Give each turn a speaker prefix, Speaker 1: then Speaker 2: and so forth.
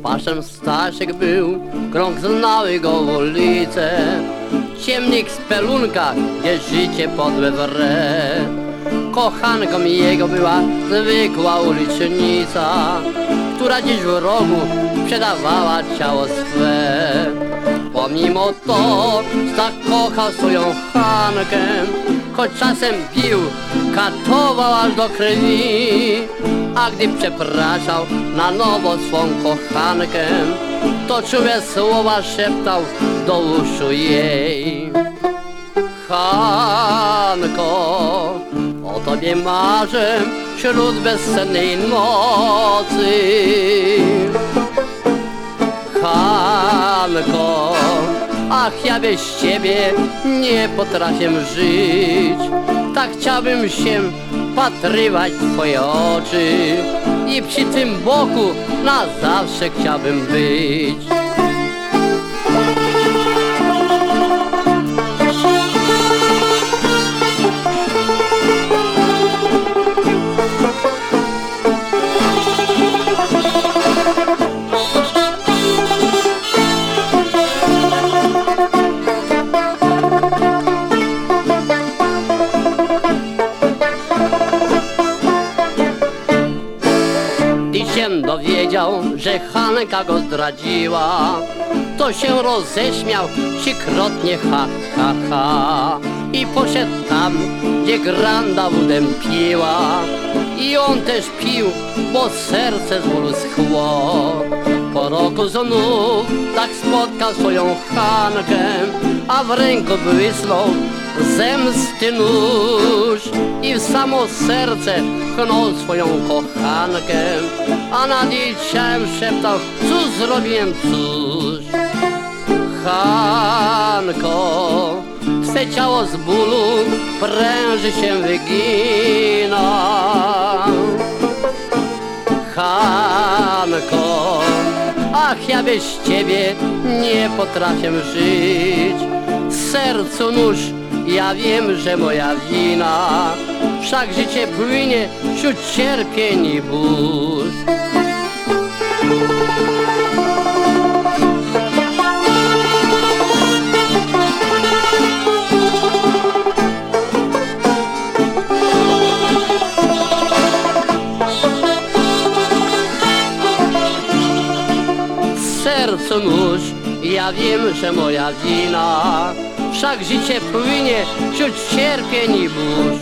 Speaker 1: Paszem Staszek był, krąg znały go w ulicę. Ciemnik z pelunkach, gdzie życie podłe wre. Kochanką jego była zwykła ulicznica, która dziś w rogu sprzedawała ciało swe. Pomimo to Stach kochał swoją Hankę, choć czasem bił, katował aż do krwi. A gdy przepraszał na nowo swą kochankę, to czułe słowa szeptał do uszu jej. Hanko, o tobie marzę wśród bezsennej nocy. Hanko, ach ja bez ciebie nie potrafię żyć. Tak chciałbym się wpatrywać w twoje oczy i przy tym boku na zawsze chciałbym być. Dowiedział, że Hanka go zdradziła, to się roześmiał trzykrotnie ha, ha, ha. I poszedł tam, gdzie Granda wódę piła. I on też pił, bo serce z bólu schło. Po roku znów tak spotkał swoją Hankę, a w ręku błysnął zemsty nóż. I w samo serce pchnął swoją kochankę, a nad jej ciałem szeptał, cóż zrobiłem, cóż. Hanko, twe ciało z bólu pręży się wygina. Hanko, ach ja bez ciebie nie potrafię żyć. W sercu nóż, ja wiem, że moja wina, wszak życie płynie wśród cierpień i burz. W sercu nóż, ja wiem, że moja wina, wszak życie płynie wśród cierpień i burz.